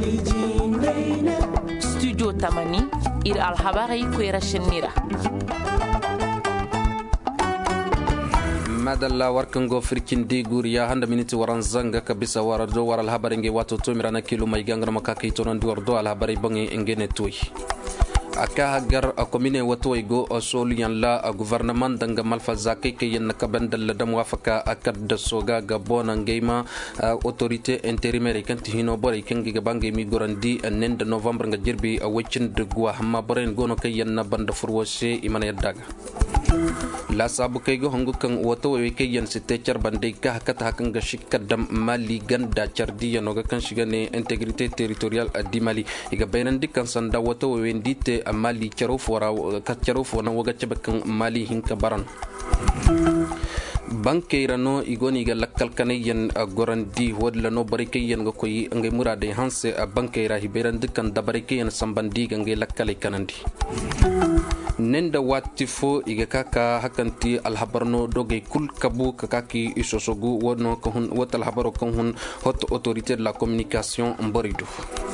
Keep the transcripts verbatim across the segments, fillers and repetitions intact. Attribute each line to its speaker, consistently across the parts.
Speaker 1: studio tamani ir alhabari kwera shenira
Speaker 2: madalla warkango firkindi guriya handa miniti waran zanga kabisa warado waral habari nge wato to mirana kilo mai gangana makaka itonan di wardo al habari bangi ngene toy aka hagar a komine wato igo soliyan la a gouvernement danga malfa zakai ke yen kabandal da mwafaka akad da soga gabona ngema autorité intérimaire kan tihino bore kan giga bangi mi gorandi nen de novembre nga jirbi a wacin de gwa hamma baren gono ke yen banda furwose imana yaddaga la sabu kay go hongu kan wato we kay yan site char bande ka hakata hakan ga shikkadam mali ganda chardi yano ga kan shigane intégrité territoriale di mali iga bayanan dikkan sanda wato we ndite mali charo fora ka charo fona waga cebakan mali hinka baran bankeirano igoni ga lakkal kanayen gorandi wodla no barike yen ga koyi ngay murade hanse bankeira hiberan dikkan da barike yen sambandi ga ngay lakkale kanandi nenda watifo iga kaka hakanti alhabarno doge kul kabu kakaki isosogu wono ko hun wotal habaro ko hun hot autorité de la communication mboridu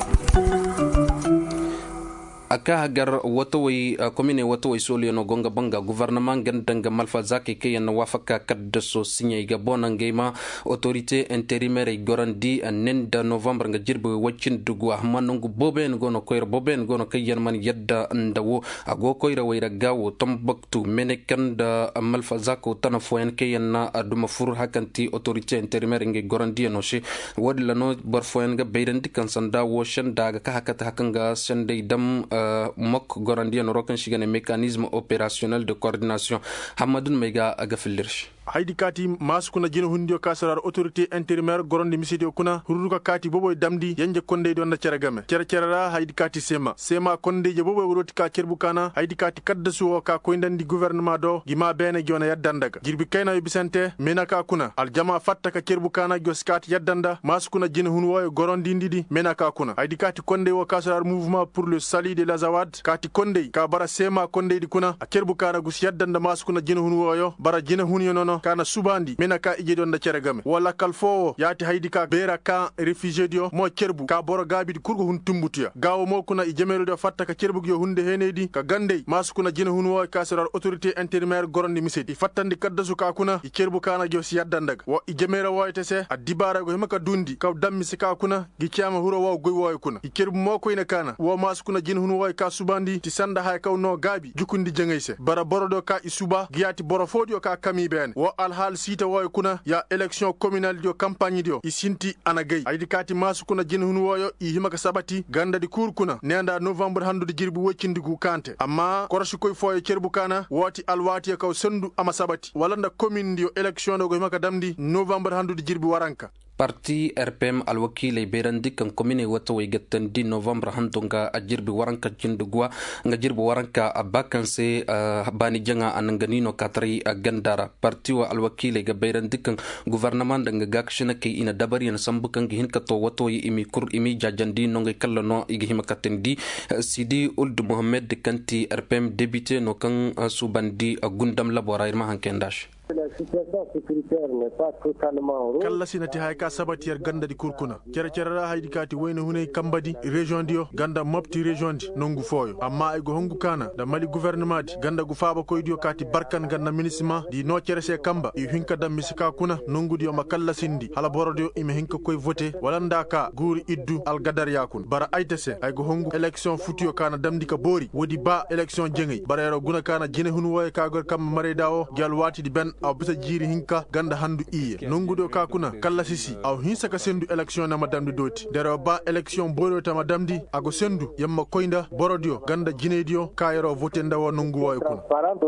Speaker 2: aka hagar watawai komine watawai soli no gonga banga gouvernement gandanga malfa zaki ke yan wafaka kadda so signe ga bonangema autorité intérimaire gorandi nen da novembre nga jirbe waccin dugu ahmanungu boben gono koyr boben gono kayen man yadda ndawo ago koyra wayra gawo tombaktu menekan da malfa zako tanafoyen ke yan na aduma fur hakanti autorité intérimaire nga gorandi no shi wadla no barfoyen ga beydandi kan sanda wo shanda ga hakata hakanga sande dam mok gorandian rokan shigane mécanisme opérationnel de coordination hamadun mega agafilirsh
Speaker 3: haydi kati masu kuna jina hundio kasarar autorité intérimaire gorondi misidio kuna huruka kati boboy damdi yanje konde do na ceragame cercerara haydi kati sema sema konde je boboy wuroti ka cerbukana haydi kati kadda suwo ka koindandi gouvernement do gima bene jona yaddandaga jirbi kayna yobisante menaka kuna aljama fatta ka cerbukana goskati yaddanda masu kuna jina hunwo gorondi ndidi menaka kuna haydi kati konde wo kasarar mouvement pour le salut de l'Azawad kati konde ka bara sema konde di kuna a cerbukana gus yaddanda masu kuna jina hunwo yo bara jina hunyo nono kana subandi menaka ije don da ceragame wala kalfo yati haydi ka bera ka réfugié dio mo cerbu ka boro gabi di kurgo hun tumbutuya gawo mo kuna ijemelo do fatta ka cerbu yo hunde henedi ka gande masu kuna jina hunwo ka sarar autorité intérimaire gorondi misedi fattandi kaddasu ka kuna i cerbu kana jo si yaddandaga wo ijemero woyte se a dibara go himaka dundi ka dammi se ka kuna gi kiama huro wo goy woy kuna i cerbu mo ko ina kana wo masu kuna jina hunwo ka subandi ti sanda hay ka no gabi jukundi jengayse bara borodo ka isuba giyati boro fodio ka kami ben wo alhal sita woy kuna ya élection communale dio campagne dio isinti anagay aydi kati masu kuna jin hun woyo i himaka sabati ganda di kur kuna nenda novembre handude jirbu woccindigu kante amma korsu koy foyo cerbu kana woti alwati ka sendu ama sabati walanda commune dio élection do go himaka damdi novembre handude jirbu waranka parti R P M alwakile berandi kan komine wata way gattandi novembre hantonga ajirbi waranka cindugwa nga jirbi waranka abakanse uh, bani janga ananganino katri uh, gandara parti wa alwakile ga berandi kan gouvernement nga gakshina ke ina dabari na sambukan gihin kato wato yi imi kur imi jajandi nonga kallano igi himakatendi uh, sidi uld mohammed kanti R P M député no kan uh, subandi uh, gundam labora irma hankendash
Speaker 4: La situation sécuritaire n'est pas totalement rose.
Speaker 3: Kalla sinati hayka sabatiyar ganda di kurkuna kere kere ra haydi kati wayno hunay kambadi région dio ganda mopti région di nongu foyo amma ay go hongu kana da mali gouvernement di ganda gu faaba koy dio kati barkan ganda ministre di no kere se kamba i hinka dam misika kuna nongu dio makalla sindi hala borodio ime hinka koy voter walanda ka guri iddu al gadar yakun bara aytese ay go hongu élection futio kana damdi ka bori wodi ba élection jengay barero guna kana jine hunu woy ka gor kam mare dawo gal wati di ben aw bisa jiri hinka ganda handu iye nongudo ka kuna kala sisi aw hinsa ka sendu election na madamdi doti dero ba election boro ta madamdi ago sendu yamma koinda borodio ganda jinedio kayro vote ndawo nongu woy kuna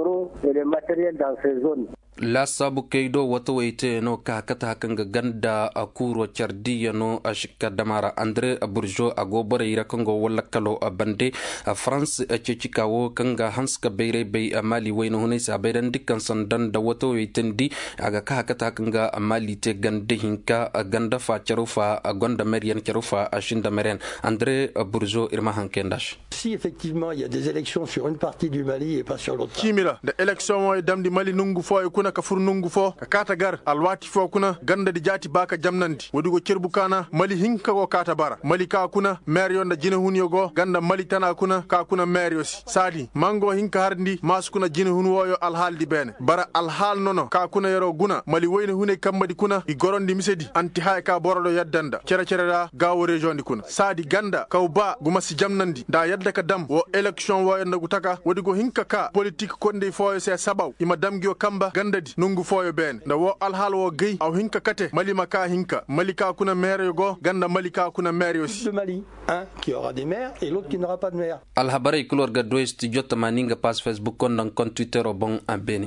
Speaker 4: et le matériel dans ces zones.
Speaker 2: la sabu keido wato waite no ka kata hakanga ganda akuro chardiya no ashika damara andre burjo agobore ira kongo wala kalo bande france chechikawo kanga hanska beire bay amali wayno hunay saberan dikkan sandan da wato waitendi aga ka kata hakanga amali te gande hinka ganda fa charufa gonda merian charufa ashinda meren andre burjo irma hankendash.
Speaker 5: Si effectivement il y a des élections sur une partie du Mali et pas sur l'autre.
Speaker 3: Kimira de élection moy damdi Mali nungu foy kuna ka furnungu fo ka kata gar alwati fo kuna ganda di jati baka jamnandi wodi go cerbu kana mali hinka go kata bara mali ka kuna maire yonda jina hunyo go ganda mali tana kuna ka kuna maire yosi sadi mango hinka harndi mas kuna jina hunu woyo alhaldi bene bara alhal nono ka kuna yoro guna mali woyne hune kammadi kuna i gorondi misedi anti hay ka borado yaddanda cere cere da gawo region di kuna sadi ganda kawba guma si jamnandi da yadda ka dam wo election wo yanda gutaka wodi go hinka ka politique konde foyo se sabaw ima damgio kamba gandadi nungu foyo ben da wo alhal wo gey aw hinka kate mali maka hinka mali ka kuna maire go ganda mali ka kuna maire aussi
Speaker 5: le Mali un qui aura des maires et l'autre qui n'aura pas de maire
Speaker 2: alhabari kulor ga do studio tamaninga pass Facebook kon dan kon Twitter o bon abeni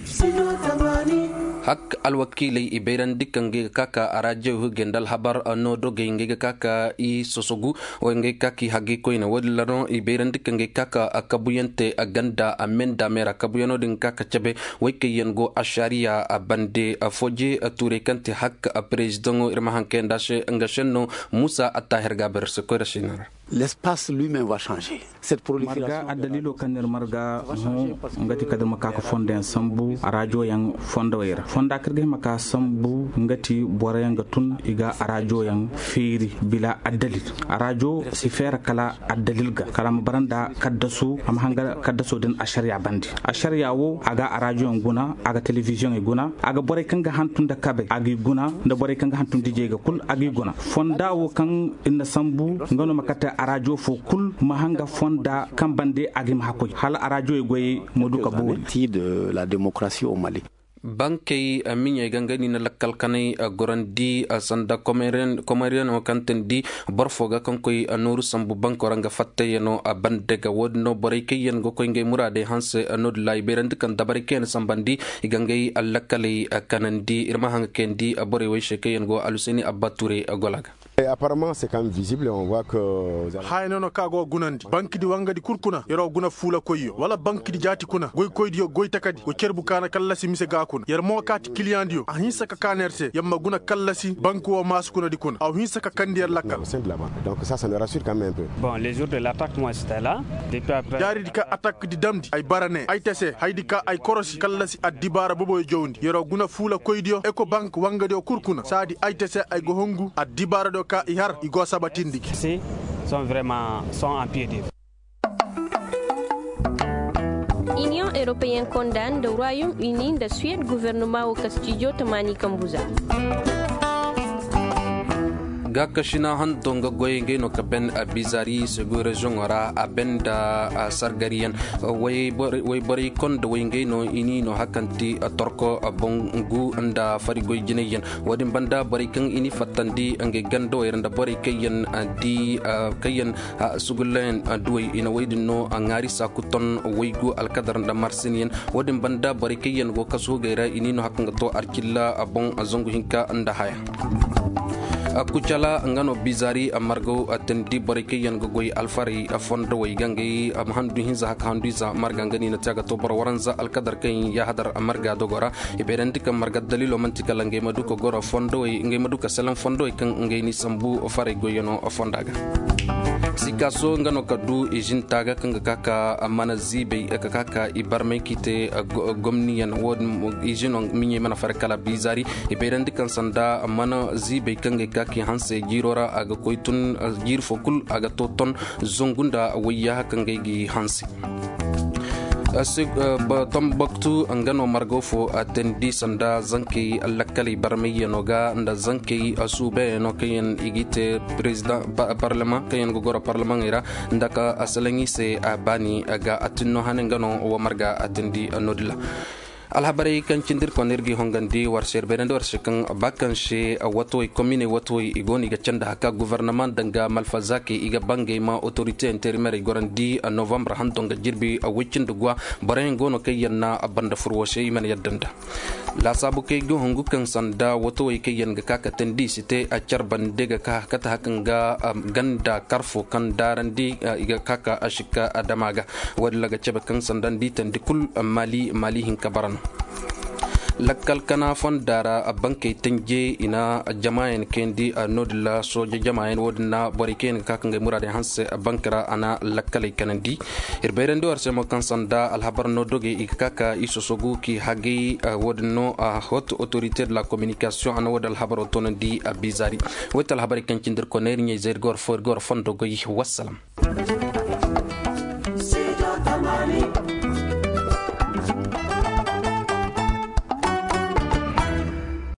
Speaker 2: hak alwakilai ibeiran dikange kaka araje hugendal habar no doge nge kaka i sosogu o nge kaki hagi koina wadlaro ibeiran dikange kaka akabuyente aganda amenda mera kabuyano din kaka chabe weke yengo asharia abande afoje ature kanti hak a president irma hanke ndashe ngashenno Musa Attaher Gaber sekora shinar.
Speaker 6: L'espace lui-même va changer. Cette prolifération
Speaker 7: marga adalilo kanir marga ho ngati kada maka ko fonde sambu radio yang fondo era fonda kirge maka sambu ngati bore nga tun iga radio yang firi bila adalil radio si fera kala adalil ga kala baranda kaddasu am hanga kaddaso den asharia bandi asharia wo aga radio yang guna aga television e guna aga bore kanga hantunda kabe agi guna nda bore kanga hantundi jega kul agi guna fonda wo kan inna sambu ngono makata arajo fo kul mahanga fonda kambande agim hakoy hala arajo e goyi moduka bo
Speaker 6: de la démocratie au Mali.
Speaker 2: Bankai minya gangani na lakal kanai gorandi sanda komeren komerian o kantendi borfoga kankoy anuru sambu bankoranga fatte yeno abandega wodno borike yen go koy ngay murade hanse anod liberand kan dabarike sambandi igangay allakali kanandi irma hanga kendi abore way sheke yen go aluseni abature golaga.
Speaker 8: Et apparemment c'est quand même visible, on voit que
Speaker 3: hay nono kago gunandi banki di wangadi kurkuna yero guna fula koyyo wala banki di jati kuna goy koydi yo goy takadi ko cerbu kana kallasi mise ga kuna yer mo kati client dio a hinsa ka kanerse yamma guna kallasi banku o mas kuna di kuna aw hinsa ka kandier lakkal
Speaker 8: c'est de là-bas. Donc ça ça nous rassure quand même un peu.
Speaker 9: Bon, les jours de l'attaque moi c'était là depuis après
Speaker 3: jari dika attaque di damdi ay barane ay tese haydika ay korosi kallasi adibara bobo jowndi yero guna fula koydi yo e ko bank wangadi o kurkuna sadi ay tese ay go hongu adibara do ka ihar igo sabatindi
Speaker 9: si sont vraiment sont en pied d'œuvre.
Speaker 10: Union européenne condamne le Royaume-Uni de Suède gouvernement au Castillo Tamani Kambuza.
Speaker 2: Gakashina handonga goyenge no kaben bizari segure jongora abenda sargarian way way bari kon de wenge no ini no hakanti torko bongu anda farigo jineyen wadim banda bari kan ini fatandi ange gando eranda bari kayen di kayen sugulen duwe ina waydi no angari sakuton waygu alkadar nda marsinien wadim banda bari kayen go kaso gera ini no hakanga to arkilla bon azongu hinka anda haya akuchala ngano bizari amargo atendi barike yan gogoy alfari afondo way gangi am handu hinza hak handu za marga ngani na taga to bar waranza alkadar kay ya hadar amarga dogora iberandi kam marga dalilo mantika lange maduko goro fondo way ngay maduka salam fondo kan ngay ni sambu fare goyono fondaga sikaso ngano kadu ejin taga kanga kaka amana zibe kaka ibarme kite gomni yan wod ejin minye mana fare kala bizari iberandi kan sanda amana zibe kanga kaki hanse jirora aga koitun jir fokul aga toton zongunda waya kanga gi hanse asig ba tombaktu angano margofo atendi sanda zanki allakali barmiya noga nda zanki asube no kayen igite president parlement kayen gogora parlement era ndaka asalangi se abani aga atinno hanengano wa marga atendi anodila alhabari kan cindir konergi hongandi war serbenendo war sekan bakan she wato commune wato igoni ga canda haka gouvernement danga malfazaki iga bange ma autorité intérimaire gorandi a novembre hantonga jirbi a wicinde gwa barengo no kayanna abanda furwashe iman yaddanda la sabu kay go hongu kan sanda wato kayen ga kaka tendi site a charban dega ka kata hakan ga ganda karfo kan darandi iga kaka ashika adamaga wadla ga cebe kan sandan ditan dikul mali mali hin kabaran lakkal kana fondara a banke tanje ina jama'en kendi a nodla soja jama'en wodna boriken kakanga murade hanse a bankara ana lakkal kanandi irberen do arse mo kansanda alhabar no doge ikaka isosogu ki hagi wodno a haute autorité de la communication ana wodal habar otonandi a bizari wetal habar kancindir ko neri nyi zergor for gor fondo go wassalam